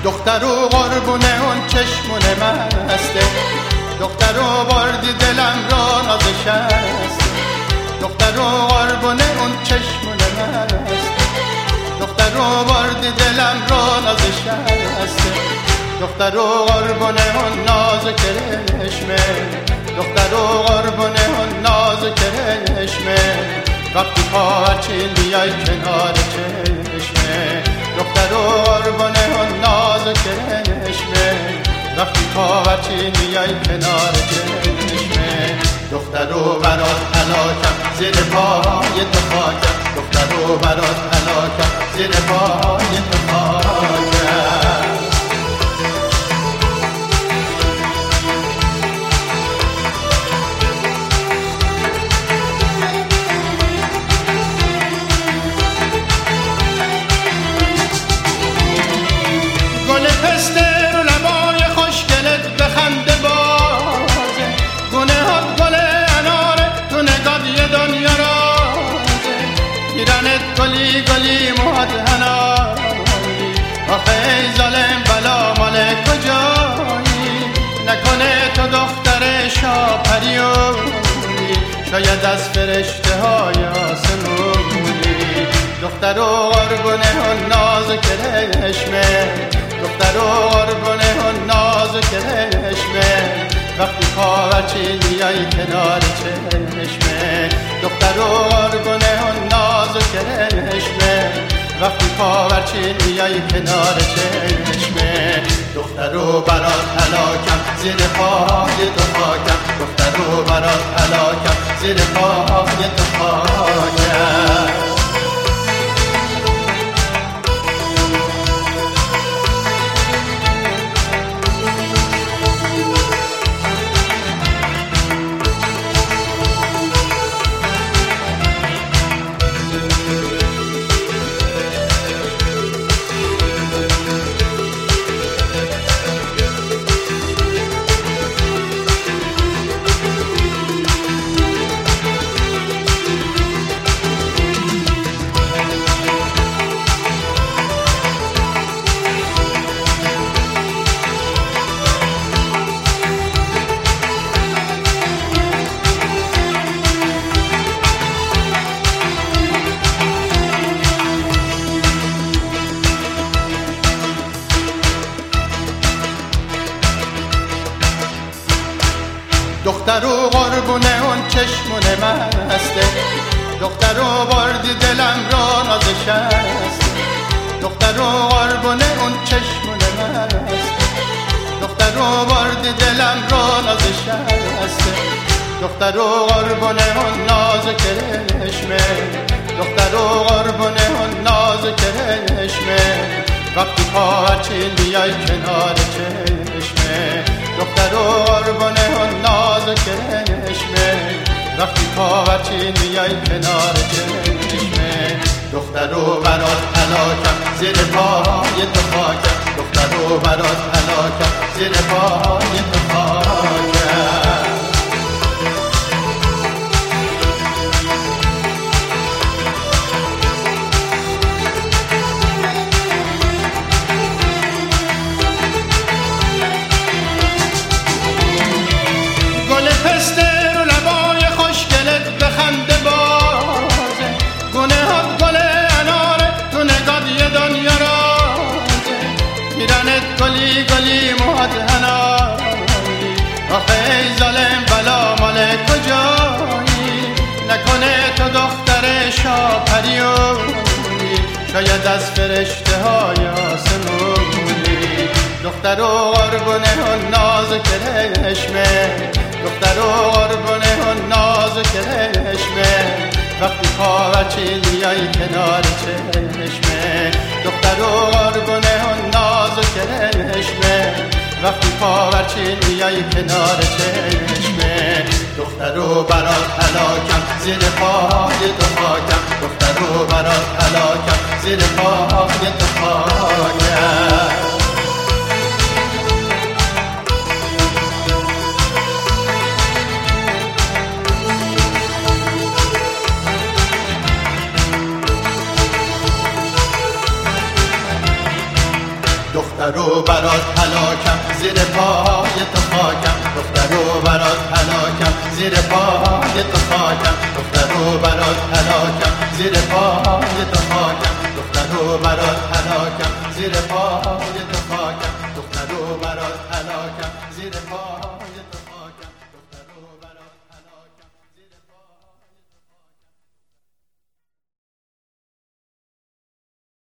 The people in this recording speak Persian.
دخترو قربونه اون چشمون مسته، دخترو بردی دلم را نازش است. دخترو قربونه اون چشمون مسته، دخترو بردی دلم را نازش است. دخترو قربونه اون ناز کرشمه، دخترو قربونه اون ناز کرشمه. وقتی پاچی میای کنار چشمه، دخترو قربونه اون ناز کرشمه. وقتی پاچی میای کنار چشمه، دخترو برات هلاکم زیر پای تو خاکم. دخترو برات هلاکم زیر پای تو خاکم. گلی گلی مدهنایی، آخه ای ظالم بلا مال کجایی؟ نکنه تو دختر شاپریونی، شاید از فرشته های آسمونی. دخترو قربونه اون ناز کرشمه، دخترو قربونه اون ناز کرشمه. وقتی پاورچی میای کنار چشمه، دخترو قربونه اون ناز کرشمه. وقتی پاورچی میای کنار چشمه، دخترو برات هلاکم زیر پای تو خاکم. دخترو برات هلاکم زیر پای تو خاکم. دخترو قربونه اون چشمون مسته، دخترو بردی دلم را نازش است. دخترو قربونه اون چشمون مسته، دخترو بردی دلم را نازش است. دخترو قربونه اون ناز کرشمه، دخترو قربونه اون ناز کرشمه. وقتی پاچی میای کنار چشمه، دخترو قربونه اون ناز کرشمه. وقتی پاورچی میای کنار چشمه، دخترو برات هلاکم زیر پای تو خاکم. دخترو برات هلاکم زیر پای تو خاکم. گلی گلی مدهنایی، آخه ای ظالم بلا مال کجایی؟ نکنه تو دختر شاپریونی، شاید از فرشته های آسمونی. دخترو قربونه اون ناز کرشمه، دخترو قربونه اون ناز کرشمه. وقتی پاورچی میای کنار چشمه، دخترو قربونه اون ناز کرشمه. وقتی پاورچی میای کنار چشمه، دخترو برات هلاکم زیر پای تو خاکم. دخترو برات هلاکم زیر پای تو خاکم. دخترو برات هلاکم زیر پای تو خاکم دخترو برات هلاکم زیر پای تو خاکم دخترو برات هلاکم زیر پای تو خاکم دخترو برات هلاکم زیر پای